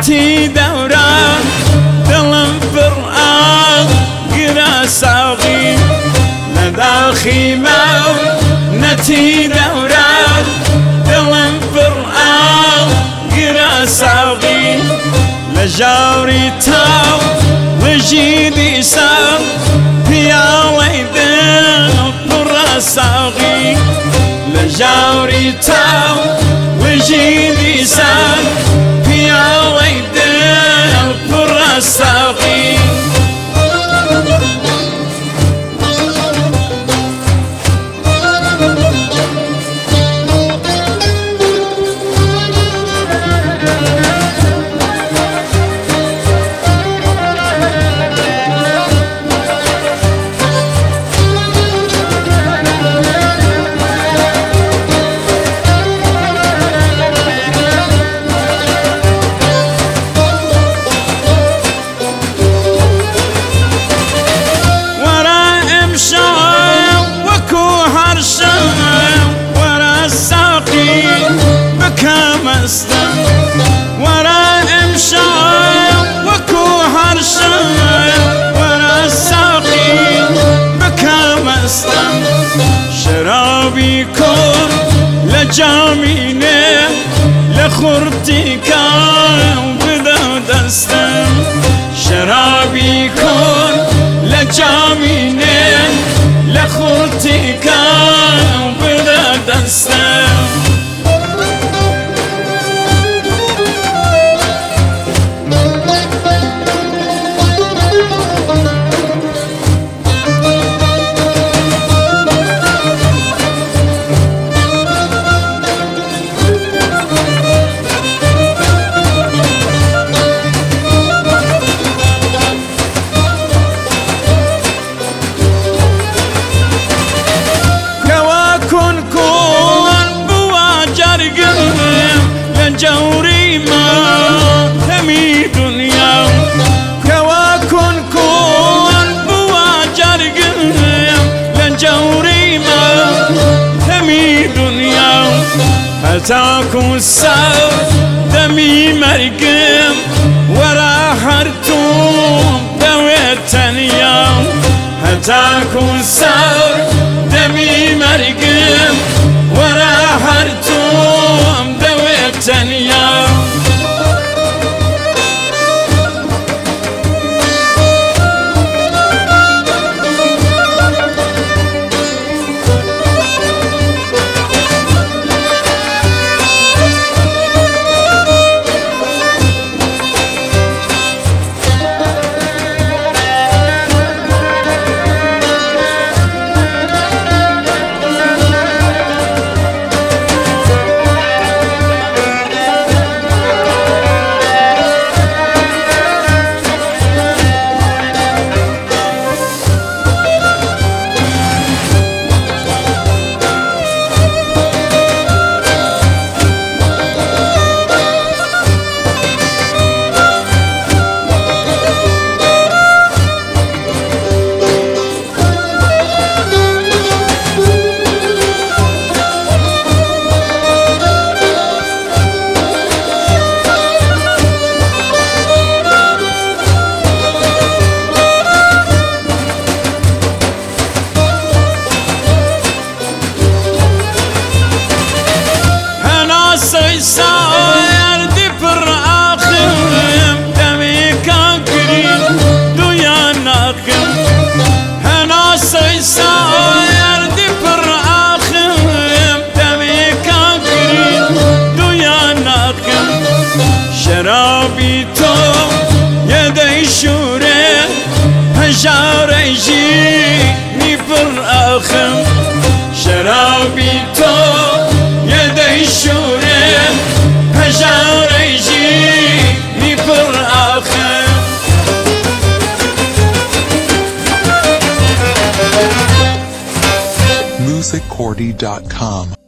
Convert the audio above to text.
نتي دوران دلم فرقان قرا ساقي لداخي مو نتي دوران دلم فرقان قرا ساقي لجاوري تاو وجيدي ساو يا ويدن قرا ساقي لجاوري تاو وجيدي ساو يا ويدن قرا ساقي ورا امشاي وكو هرشاي ورا الساقي بكى مستم شرابي كون لجامينه لخورتي كان بدا دستم شرابي كون لجامينه لخورتي كان بدا دستم جوري ما تمي دنيا كواكن كون بواجر قلم لجوري ما تمي دنيا هتاكو الساو دمي مرقم ورا هرتوم دويتنيا هتاكو الساو دمي مرقم ورا هرتوم دويتنيا ساير دي پر آخم دمي كاكرين دويا ناخم هنا ساير دي پر آخم دمي كاكرين دويا ناخم شرابي تو يدي شوره هجاري جيني پر آخم شرابي تو يدي شوره هجاري جيني پر آخم musiccordy.com